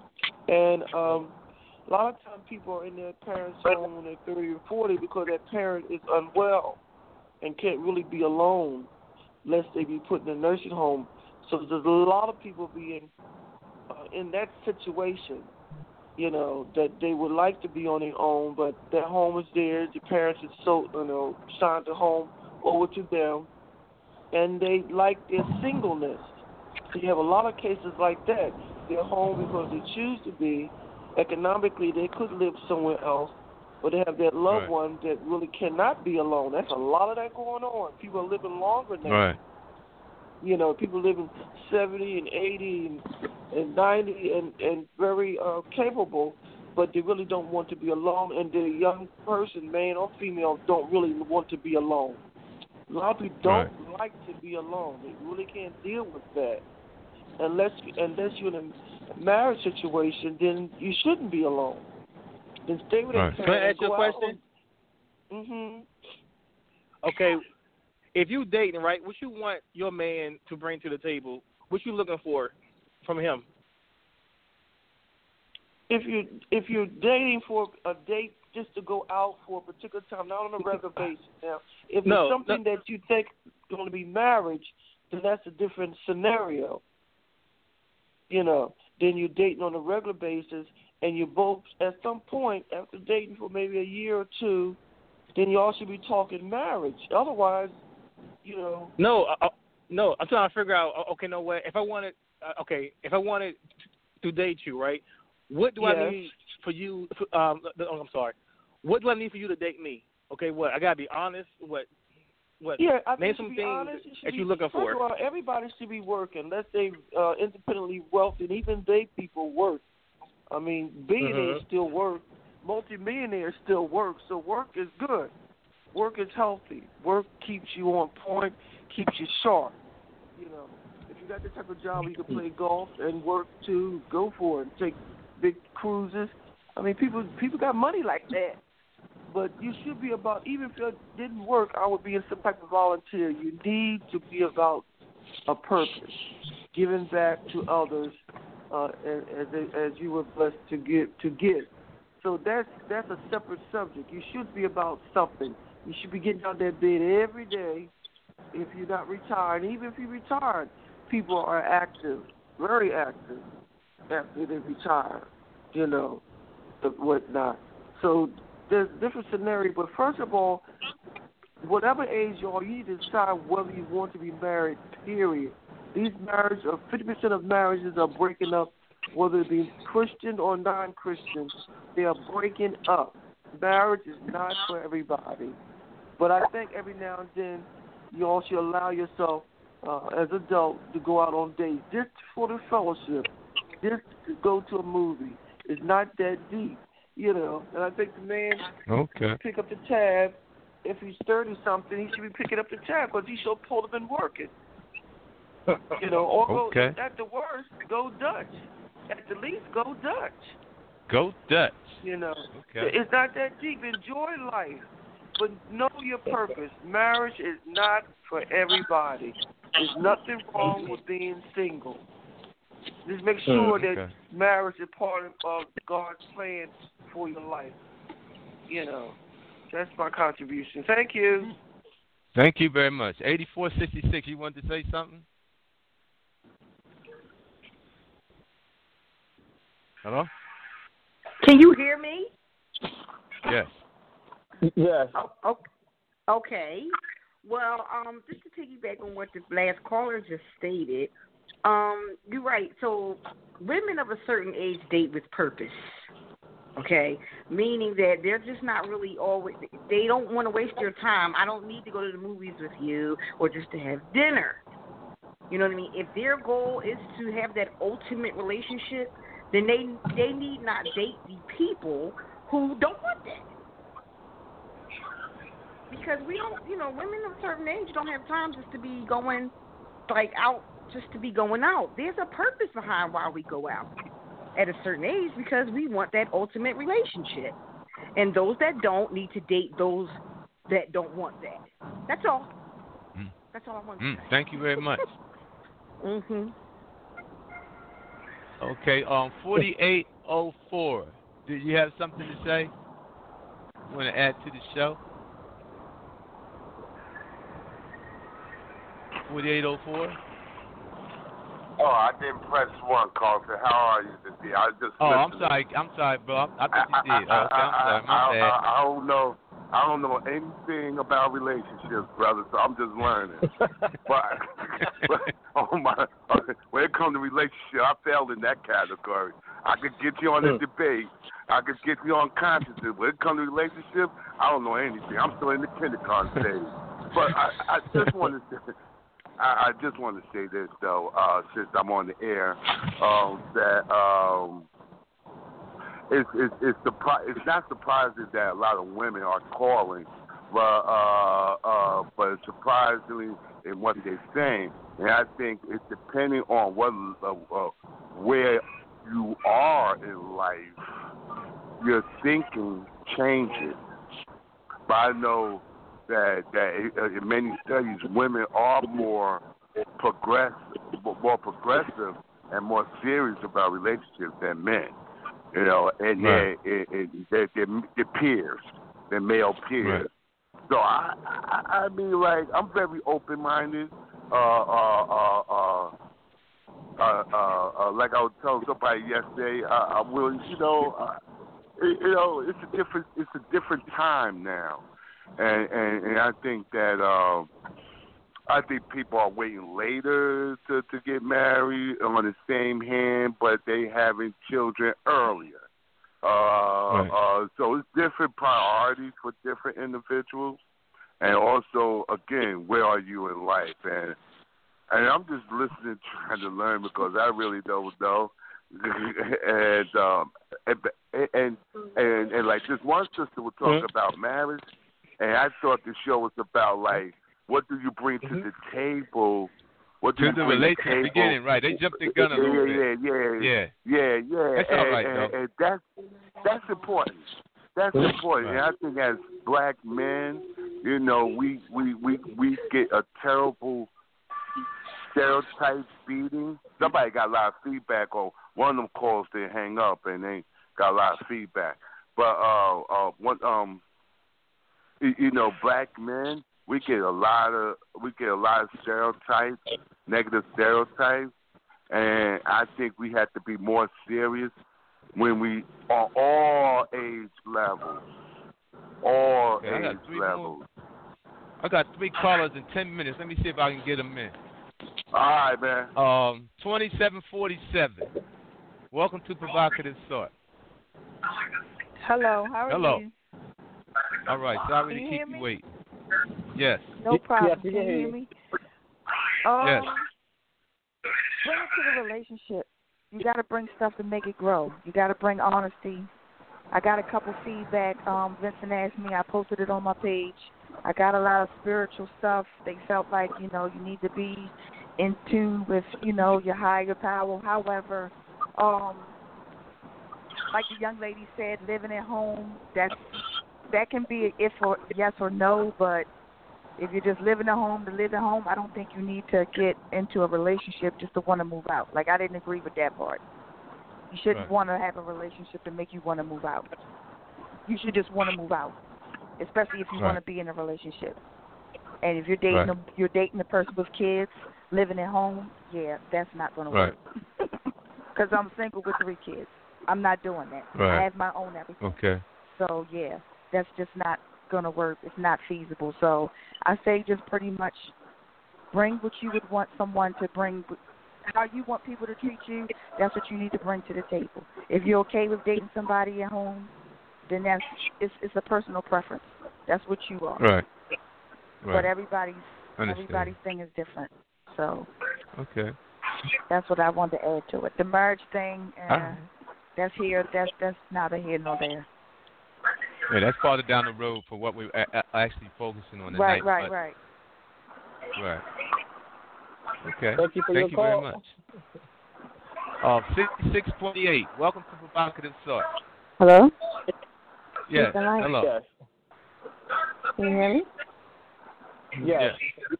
And um, a lot of times people are in their parents' home when they're thirty or forty because their parent is unwell and can't really be alone lest they be put in a nursing home. So there's a lot of people being uh, in that situation, you know, that they would like to be on their own, but their home is theirs. The parents are so, you know, signed the home over to them, and they like their singleness. So you have a lot of cases like that. They're home because they choose to be. Economically, they could live somewhere else, but they have that loved right. one that really cannot be alone. That's a lot of that going on. People are living longer now. Right. You know, people living seventy and eighty and, and ninety and, and very uh, capable, but they really don't want to be alone. And the young person, man or female, don't really want to be alone. A lot of people don't right. like to be alone. They really can't deal with that. Unless unless you're in a marriage situation, then you shouldn't be alone. Then stay with right. that. Can I ask you a question? Mhm. Okay, if you dating, right, what you want your man to bring to the table? What you looking for from him? If you if you're dating for a date just to go out for a particular time, not on a regular basis. Now, if no, it's something no. that you think is going to be marriage, then that's a different scenario. You know, then you're dating on a regular basis, and you both, at some point, after dating for maybe a year or two, then you all should be talking marriage. Otherwise, you know. No, uh, no. I'm trying to figure out. Okay, no way. If I wanted, uh, okay, if I wanted to date you, right? What do yes. I need for you? For, um, oh, I'm sorry. What do I need for you to date me? Okay, what? I gotta be honest. What? What? Yeah, I Name think some to be things honest, you that be, you're looking first for. Of all, everybody should be working. Let's say uh, independently wealthy, and even they people work. I mean, billionaires Mm-hmm. still work. Multimillionaires still work. So work is good. Work is healthy. Work keeps you on point, keeps you sharp. You know, if you got the type of job where you can play golf and work too, go for it. Take big cruises. I mean, people people got money like that. But you should be about, even if it didn't work, I would be in some type of volunteer. You need to be about a purpose, giving back to others uh, as, as you were blessed to give. To give. So that's that's a separate subject. You should be about something. You should be getting out of that bed every day if you're not retired. Even if you're retired, people are active, very active after they retire, you know, and whatnot. So there's a different scenario, but first of all, whatever age you are, you need to decide whether you want to be married, period. These marriages, uh, fifty percent of marriages are breaking up, whether it be Christian or non-Christian. They are breaking up. Marriage is not for everybody. But I think every now and then you also allow yourself, uh, as an adult, to go out on dates just for the fellowship, just to go to a movie. It's not that deep, you know. And I think the man Okay. should pick up the tab. If he's thirty something, he should be picking up the tab because he should have been working. You know, or go, Okay. at the worst, go Dutch. At the least, go Dutch. Go Dutch. You know, Okay. it's not that deep. Enjoy life, but know your purpose. Marriage is not for everybody. There's nothing wrong with being single. Just make sure that Okay. marriage is part of uh, God's plan for your life. You know, that's my contribution. Thank you. Thank you very much. eighty-four sixty-six, you wanted to say something? Hello? Can you hear me? Yes. Yes. Oh, oh, okay. Well, um, just to piggyback on what the last caller just stated, um, you're right. So women of a certain age date with purpose. Okay, meaning that they're just not really always. They don't want to waste your time. I don't need to go to the movies with you or just to have dinner. You know what I mean? If their goal is to have that ultimate relationship, then they they need not date the people who don't want that. Because we don't, you know, women of a certain age don't have time just to be going, like, out, just to be going out. There's a purpose behind why we go out at a certain age, because we want that ultimate relationship. And those that don't need to date those that don't want that. That's all. Mm. That's all I want to Mm. say. Thank you very much. Mm-hmm. Okay, um, forty-eight oh four. Did you have something to say? Want to add to the show? forty-eight oh four? Oh, I didn't press one, Carlton. How are you today? I just Oh, I'm listened. sorry. I'm sorry, bro. I, I thought you did. I, Oh, okay, I'm sorry. My I, bad. I, I don't know. I don't know anything about relationships, brother. So I'm just learning. but, but oh my, when it comes to relationship, I failed in that category. I could get you on the debate. I could get you on consciousness. When it comes to relationship, I don't know anything. I'm still in the kindergarten stage. But I, I just wanted to. I, I just want to say this though, uh, since I'm on the air, um, that um, it's it's it's, surpri- it's not surprising that a lot of women are calling, but uh, uh, but it's surprisingly in what they're saying, and I think it's depending on what uh, uh, where you are in life, your thinking changes. But I know that that uh, in many studies, women are more progressive, more progressive, and more serious about relationships than men. You know, and right. they're, they're, they're, they're peers, they're male peers. Right. So I, I, I mean, like, I'm very open-minded. Uh, uh, uh, uh, uh, uh, uh, like I was telling somebody yesterday, uh, I'm willing. You know, uh, you know, it's a different, it's a different time now. And, and and I think that um, I think people are waiting later to, to get married on the same hand, but they having children earlier. Uh, right. uh, so it's different priorities for different individuals, and also again, where are you in life? And and I'm just listening, trying to learn because I really don't know. and, um, and and and and like this one sister was talking mm-hmm. about marriage. And I thought the show was about, like, what do you bring to the table? What do to you the bring relationship to the table? beginning, right? They jumped the gun a yeah, little yeah, bit. Yeah, yeah, yeah, yeah, yeah. That's and, all right, and, though. And that's, that's important. That's important. And I think as black men, you know, we, we, we, we get a terrible stereotype beating. Somebody got a lot of feedback on one of them calls they hang up, and they got a lot of feedback. But uh, uh, one um. You know, black men, we get a lot of we get a lot of stereotypes, negative stereotypes, and I think we have to be more serious when we on all age levels, all okay, age I levels. More. I got three callers in ten minutes. Let me see if I can get them in. All right, man. Um, twenty-seven forty-seven. Welcome to Provocative Thought. Hello, how are Hello. you? All right, sorry Can to you keep hear you me? waiting. Yes. No problem. Yes, Can you hear me? Um, Yes. Bring it to the relationship. You got to bring stuff to make it grow. You got to bring honesty. I got a couple feedback. Um, Vincent asked me. I posted it on my page. I got a lot of spiritual stuff. They felt like, you know, you need to be in tune with, you know, your higher power. However, um, like the young lady said, living at home, that's, that can be an if or yes or no, but if you're just living at home to live at home, I don't think you need to get into a relationship just to want to move out. Like, I didn't agree with that part. You shouldn't Right. want to have a relationship to make you want to move out. You should just want to move out, especially if you Right. want to be in a relationship. And if you're dating Right. a, you're dating a person with kids, living at home, yeah, that's not going to Right. work. Because I'm single with three kids. I'm not doing that. Right. I have my own everything. Okay. So, yeah, that's just not going to work. It's not feasible. So I say just pretty much bring what you would want someone to bring, how you want people to treat you. That's what you need to bring to the table. If you're okay with dating somebody at home, then that's it's, it's a personal preference. That's what you are. Right. Right. But everybody's Understand. everybody's thing is different. So Okay. that's what I wanted to add to it. The marriage thing, uh, Ah. that's here. That's that's neither here nor there. Yeah, that's farther down the road for what we're a- a- actually focusing on Right, tonight. right, but- right. Right. Okay. Thank you for Thank your you call. very much. Uh, sixty-six twenty-eight. Welcome to Provocative Thought. Hello? Yes. Ethan Light? Hello. Yes. Can you hear me? Yes.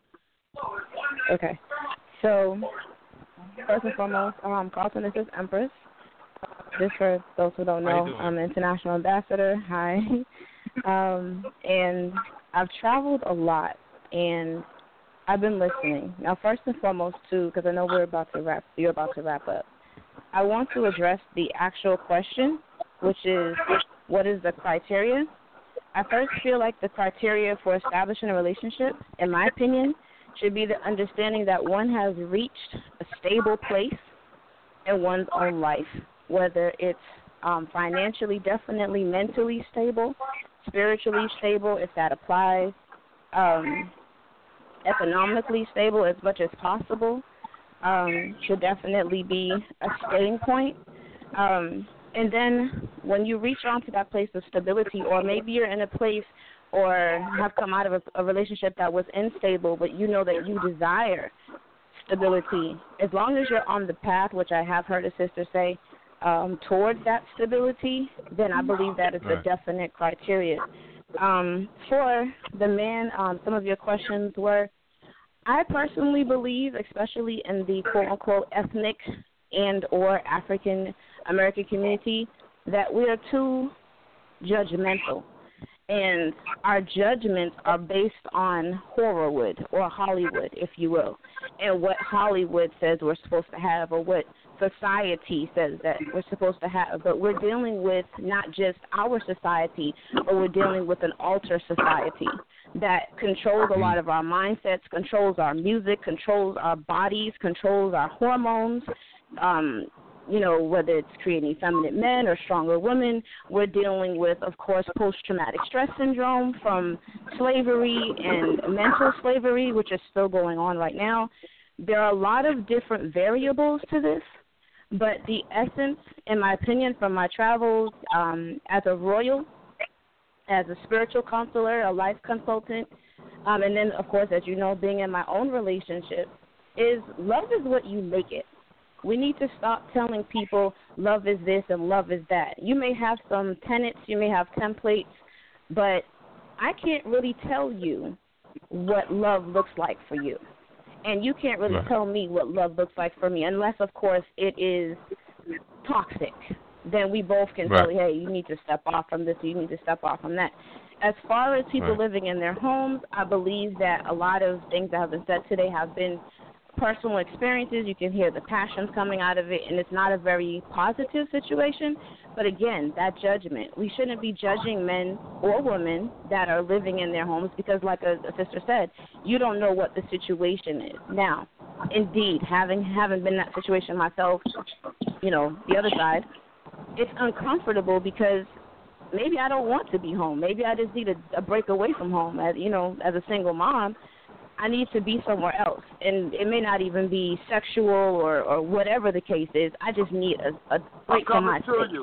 Okay. So, first and foremost, um, Carlton, this is Empress. Just for those who don't How you know, doing? I'm an international ambassador. Hi. um, and I've traveled a lot, and I've been listening. Now, first and foremost, too, because I know we're about to wrap, you're about to wrap up. I want to address the actual question, which is, what is the criteria? I first feel like the criteria for establishing a relationship, in my opinion, should be the understanding that one has reached a stable place in one's own life, whether it's um, financially, definitely mentally stable, spiritually stable, if that applies, um, economically stable as much as possible, um, should definitely be a staying point. Um, and then when you reach on to that place of stability, or maybe you're in a place or have come out of a, a relationship that was unstable, but you know that you desire stability, as long as you're on the path, which I have heard a sister say, um, towards that stability, then I believe that is Right. a definite criteria. Um, for the man, um, some of your questions were, I personally believe, especially in the quote-unquote ethnic and or African American community, that we are too judgmental. And our judgments are based on Horrorwood or Hollywood, if you will, and what Hollywood says we're supposed to have, or what society says that we're supposed to have. But we're dealing with not just our society, but we're dealing with an alter society that controls a lot of our mindsets, controls our music, controls our bodies, controls our hormones, um, you know, whether it's creating effeminate men or stronger women. We're dealing with, of course, post-traumatic stress syndrome from slavery and mental slavery, which is still going on right now. There are a lot of different variables to this, but the essence, in my opinion, from my travels um, as a royal, as a spiritual counselor, a life consultant, um, and then, of course, as you know, being in my own relationship, is love is what you make it. We need to stop telling people love is this and love is that. You may have some tenets, you may have templates, but I can't really tell you what love looks like for you. And you can't really Right. tell me what love looks like for me, unless, of course, it is toxic. Then we both can Right. tell you, hey, you need to step off from this, you need to step off from that. As far as people Right. living in their homes, I believe that a lot of things that have been said today have been personal experiences. You can hear the passions coming out of it, and it's not a very positive situation. But again, that judgment, we shouldn't be judging men or women that are living in their homes, because like a, a sister said, you don't know what the situation is. Now, indeed, having having been in that situation myself, you know, the other side, it's uncomfortable because maybe I don't want to be home. Maybe I just need a, a break away from home. As you know, as a single mom, I need to be somewhere else, and it may not even be sexual or, or whatever the case is. I just need a, a break from my to space. you.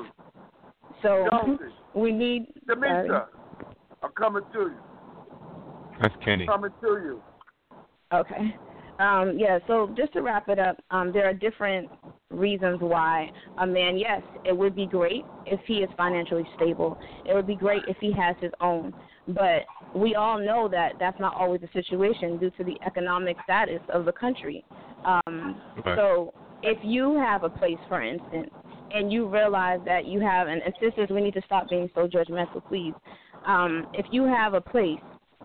So Jonesy. we need. Demetra, I'm coming to you. That's Kenny. I'm coming to you. Okay. Um, yeah, so just to wrap it up, um, there are different reasons why a man, yes, it would be great if he is financially stable. It would be great if he has his own. But we all know that that's not always the situation due to the economic status of the country. Um, okay. So if you have a place, for instance, and you realize that you have, and, and sisters, we need to stop being so judgmental, please. Um, if you have a place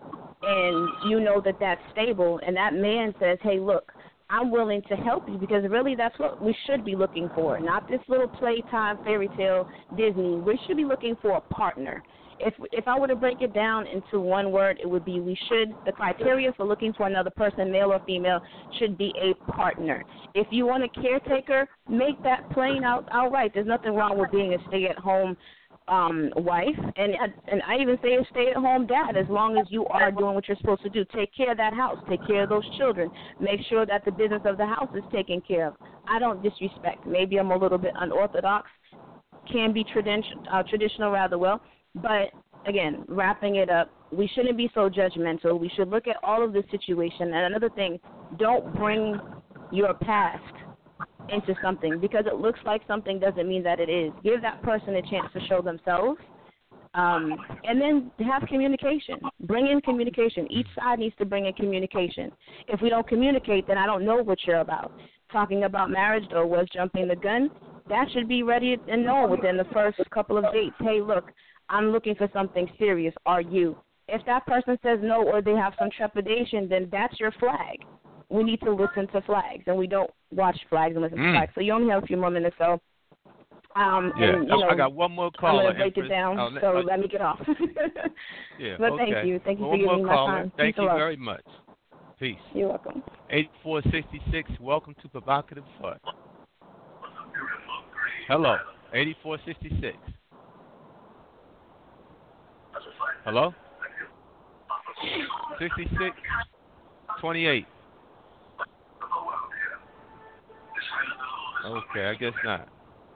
and you know that that's stable, and that man says, hey, look, I'm willing to help you, because really that's what we should be looking for, not this little playtime fairy tale Disney. We should be looking for a partner. If if I were to break it down into one word, it would be we should, the criteria for looking for another person, male or female, should be a partner. If you want a caretaker, make that plain out outright. There's nothing wrong with being a stay-at-home um, wife, and and I even say a stay-at-home dad, as long as you are doing what you're supposed to do. Take care of that house. Take care of those children. Make sure that the business of the house is taken care of. I don't disrespect. Maybe I'm a little bit unorthodox, can be tradition, uh, traditional rather well. But, again, wrapping it up, we shouldn't be so judgmental. We should look at all of this situation. And another thing, don't bring your past into something. Because it looks like something doesn't mean that it is. Give that person a chance to show themselves. Um, and then have communication. Bring in communication. Each side needs to bring in communication. If we don't communicate, then I don't know what you're about. Talking about marriage, though, was jumping the gun. That should be ready and known within the first couple of dates. Hey, look, I'm looking for something serious. Are you? If that person says no, or they have some trepidation, then that's your flag. We need to listen to flags, and we don't watch flags and listen mm. to flags. So you only have a few more minutes, so um, yeah. and, you know, I got one more caller. I'm going to break Empress. it down, oh, let, so uh, let me get off. yeah, but okay. thank you. Thank you one for giving me my caller. time. Thank Peace you love. very much. Peace. You're welcome. eight four six six, welcome to Provocative Thought. Hello, eighty-four sixty-six. Hello? sixty-six twenty-eight. Okay, I guess not.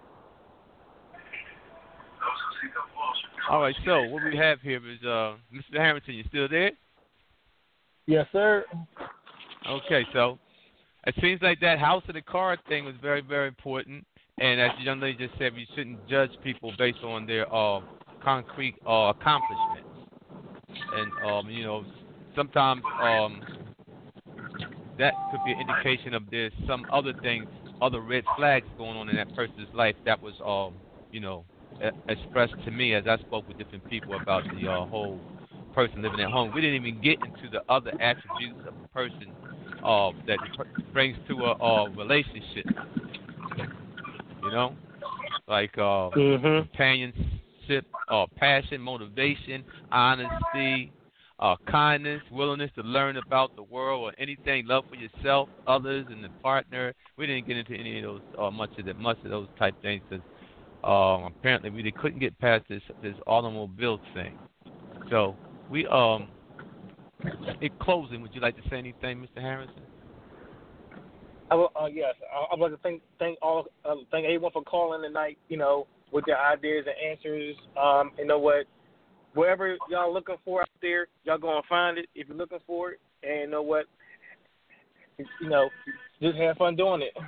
All right, so what we have here is uh, Mister Harrington, you still there? Yes, sir. Okay, so it seems like that house of the card thing was very, very important. And as the young lady just said, we shouldn't judge people based on their uh, concrete uh, accomplishments. And, um, you know, sometimes um, that could be an indication of there's some other things, other red flags going on in that person's life that was, um, you know, expressed to me as I spoke with different people about the uh, whole person living at home. We didn't even get into the other attributes of the person uh, that brings to a, a relationship. You know, like uh, mm-hmm. companionship, uh, passion, motivation, honesty, uh, kindness, willingness to learn about the world or anything, love for yourself, others, and the partner. We didn't get into any of those, uh, much of that, much of those type things, because um, apparently we couldn't get past this this automobile thing. So we, um, in closing, would you like to say anything, Mister Harrison? I will, uh, yes, I, I'd like to thank thank all uh, thank everyone for calling tonight. You know, with their ideas and answers. Um, you know what, wherever y'all looking for out there, y'all gonna find it if you're looking for it. And you know what, you know, just have fun doing it.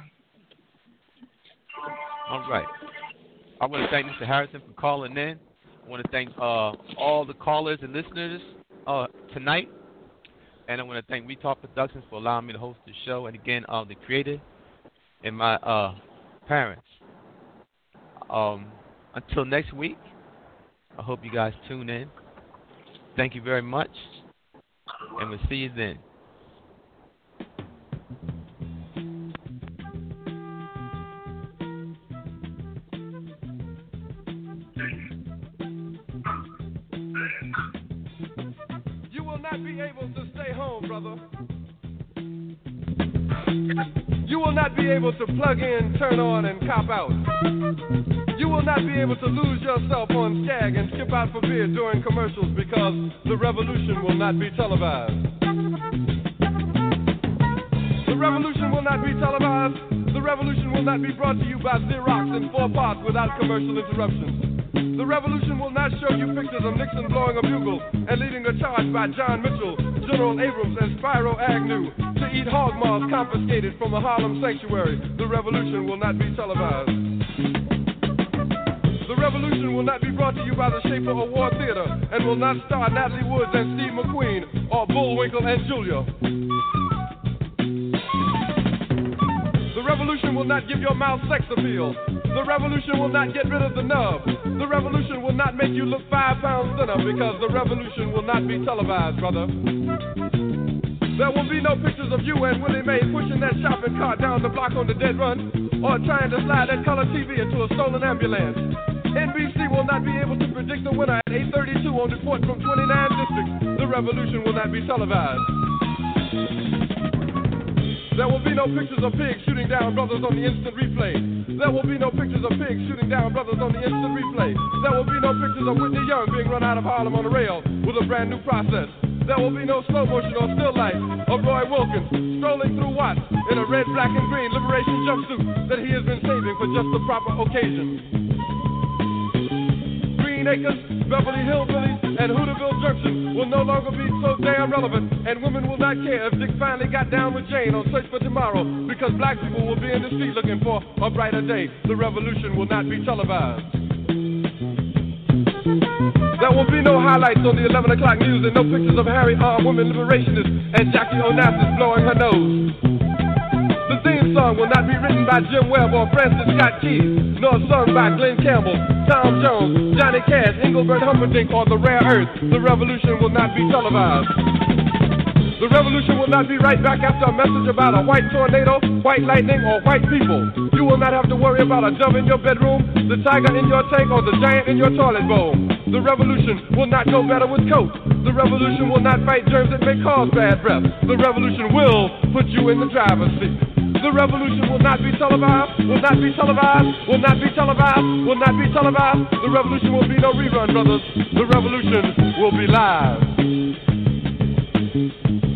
All right. I want to thank Mister Harrison for calling in. I want to thank uh, all the callers and listeners uh, tonight. And I want to thank Retalk Productions for allowing me to host the show. And again, uh, the creator and my uh, parents. Um, until next week, I hope you guys tune in. Thank you very much. And we'll see you then. You will not be able to stay home, brother. You will not be able to plug in, turn on, and cop out. You will not be able to lose yourself on Skag and skip out for beer during commercials because the revolution will not be televised. The revolution will not be televised. The revolution will not be brought to you by Xerox in four parts without commercial interruptions. The revolution will not show you pictures of Nixon blowing a bugle and leading a charge by John Mitchell, General Abrams, and Spyro Agnew to eat hog maws confiscated from a Harlem sanctuary. The revolution will not be televised. The revolution will not be brought to you by the Schaefer Award Theater and will not star Natalie Woods and Steve McQueen or Bullwinkle and Julia. The revolution will not give your mouth sex appeal. The revolution will not get rid of the nub. The revolution will not make you look five pounds thinner because the revolution will not be televised, brother. There will be no pictures of you and Willie Mae pushing that shopping cart down the block on the dead run or trying to slide that color T V into a stolen ambulance. N B C will not be able to predict the winner at eight thirty-two on report from twenty-nine districts. The revolution will not be televised. There will be no pictures of pigs shooting down brothers on the instant replay. There will be no pictures of pigs shooting down brothers on the instant replay. There will be no pictures of Whitney Young being run out of Harlem on a rail with a brand new process. There will be no slow motion or still life of Roy Wilkins strolling through Watts in a red, black, and green liberation jumpsuit that he has been saving for just the proper occasion. Green Acres, Beverly Hillbillies, and Hooterville Junction will no longer be so damn relevant, and women will not care if Dick finally got down with Jane on Search for Tomorrow, because black people will be in the street looking for a brighter day. The revolution will not be televised. There will be no highlights on the eleven o'clock news and no pictures of Harry armed women liberationists and Jackie Onassis blowing her nose. The theme song will not be written by Jim Webb or Francis Scott Key, nor sung by Glenn Campbell, Tom Jones, Johnny Cash, Engelbert Humperdinck, or The Rare Earth. The revolution will not be televised. The revolution will not be right back after a message about a white tornado, white lightning, or white people. You will not have to worry about a dove in your bedroom, the tiger in your tank, or the giant in your toilet bowl. The revolution will not go better with coke. The revolution will not fight germs that may cause bad breath. The revolution will put you in the driver's seat. The revolution will not be televised, will not be televised, will not be televised, will not be televised. The revolution will be no rerun, brothers. The revolution will be live.